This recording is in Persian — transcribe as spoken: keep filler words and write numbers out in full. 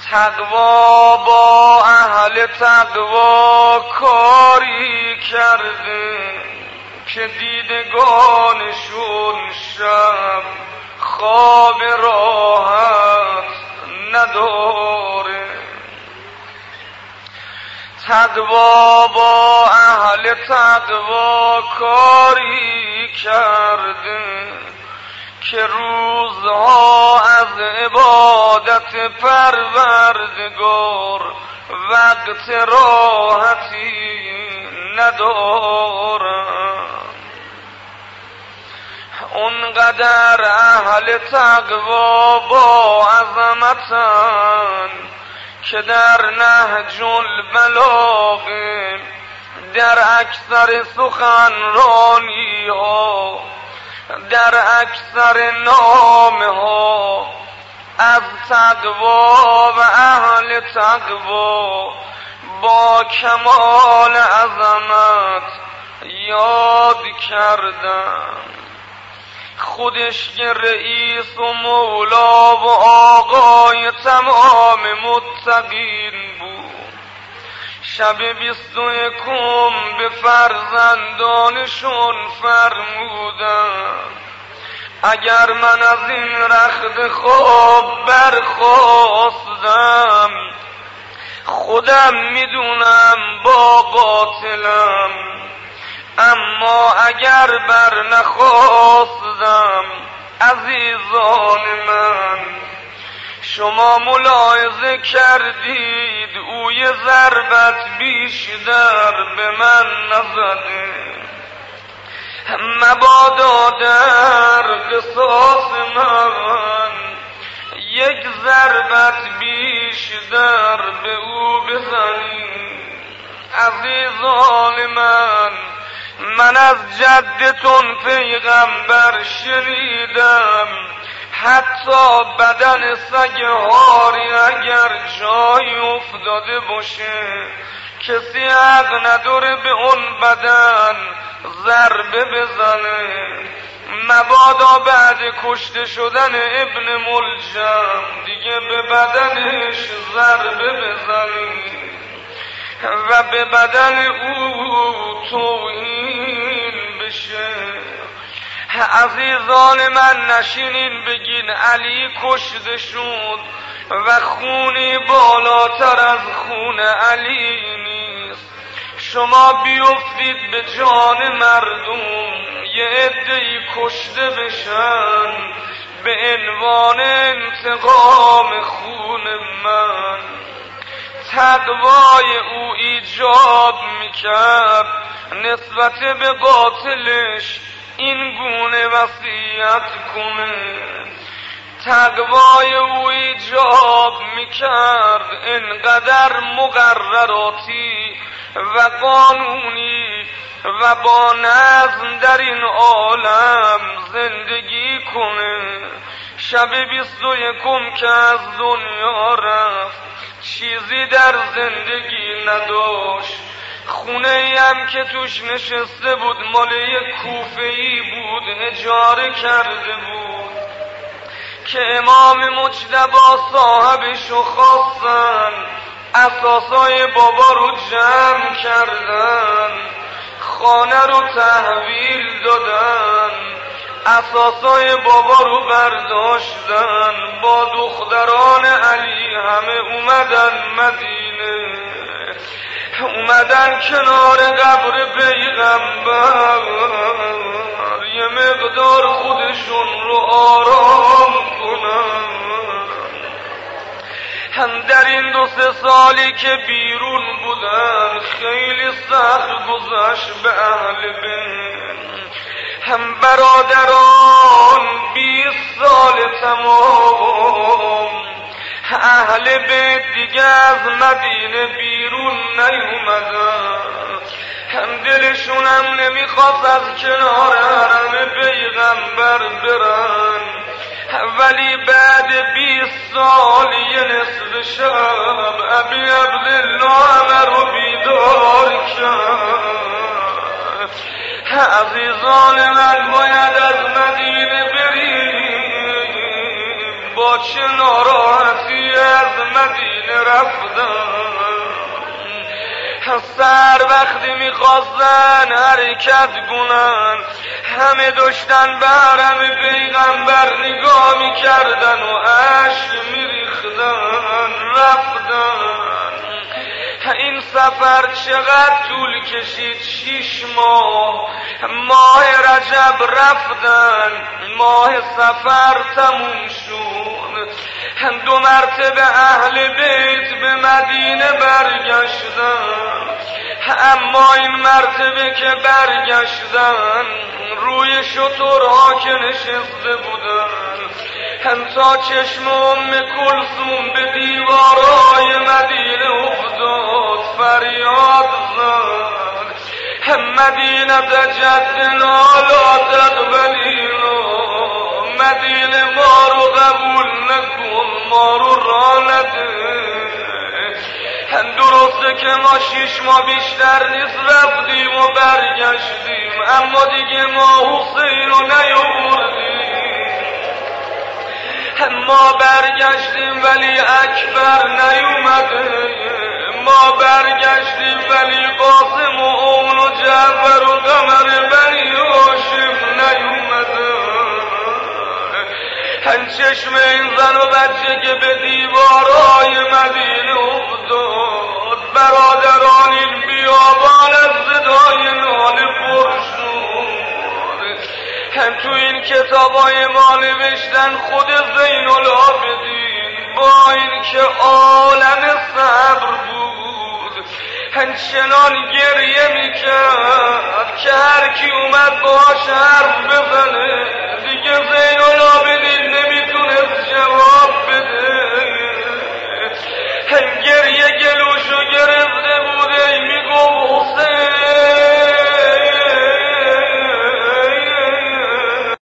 تقوا با اهل تقوا کاری کرده که دیدگانشون شب خواب راحت نداره. تقوا با اهل تقوا کاری کرده که روزها از عبادت پروردگار وقت راحتی ندارم. اونقدر اهل تقوا با عظمتن که در نهج البلاغه در اکثر سخنرانی ها، در اکثر نامه ها از تقوا و اهل تقوا با کمال عظمت یاد کردم. خودش که رئیس و مولا و آقای تمام متقین بود، شب بیست و یکم به فرزندانشون فرمودن اگر من از این رخت خواب برخاستم خودم میدونم با باطلم، اما اگر بر نخواستم عزیزان من شما ملاحظه کردید او یه ضربت بیشتر به من نزده. مبادا در قصاص من یک ضربت بیشتر به او بزنید. عزیزان من، من از جدتون پیغمبر شنیدم حتی بدن سگ هاری اگر جای افتاده باشه کسی حق نداره به اون بدن ضربه بزنه. مبادا بعد کشته شدن ابن ملجم دیگه به بدنش ضربه بزنه و به بدن او توهین بشه. عزیزان من، نشینین بگین علی کشته شد و خونی بالاتر از خون علی نیست. شما بیفتید به جان مردم یه عده‌ای کشته بشن به عنوان انتقام خون من. تقوای او ایجاب میکرد نسبت به قاتلش این گونه وصیت کنه. تقوای او ایجاب میکرد انقدر مقرراتی و قانونی و با نظم در این عالم زندگی کنه. شب بیست و یکم که از دنیا رفت چیزی در زندگی نداشت. خونه ای هم که توش نشسته بود مال یک کوفه‌ای بود، اجاره کرده بود که امام مجتبی صاحبشو خواستن اساسای بابا رو جمع کردن، خانه رو تحویل دادن، اساسای بابا رو برداشتن، با دختران علی همه اومدن مدینه، اومدن کنار قبر پیغمبر یه مقدار خودشون رو آرام کنن. هم در این دو سه سالی که بیرون بودن خیلی سخت گذشت به اهل بیت. هم برادران بیست سال تمام اهل بیت دیگه از مدینه بیرون نیومدن. هم دلشون هم نمیخواست از کنار حرم پیغمبر برن، ولی بعد بیست سال یه نصف شب ابی عبدالله همه رو بیدار کرد. عزیزان من، باید از مدینه بریم، با چه ناراحتی از مدینه سر وقتی میخواستن حرکت کنن همه داشتن بر همه پیغمبر نگاه میکردن و اشک میریختن رفتن. این سفر چقدر طول کشید؟ شیش ماه. ماه رجب رفتن، ماه سفر تموم شد. دو مرتبه اهل بیت به مدینه برگشتن، اما این مرتبه که برگشتن روی شترها که نشسته بودن تا چشم ام کلثوم به دیوارهای مدینه افتاد فریاد زد مدینه جدنا لا تقبلینا، مدینه ما رو قبول نکن، ما رو راه نده. درسته که ما شیش ماه بیشتر نیست رفتیم و برگشتیم، اما دیگه ما حسین رو نیاوردیم. ما برگشتیم ولی اکبر نیومده، ما برگشتیم ولی قاسم و اون و جعفر و قمر بنی هاشم نیومده. چشم این زن و بچه که به دیوارهای مدینه افتاد، برادران این بیابان از صدای ناله پر شد. تو این کتابای ما نوشتن خود زین العابدین با این که عالم صبر بود چنان گریه میکرد که هر کی اومد باش حرف بزنه دیگه زین العابدین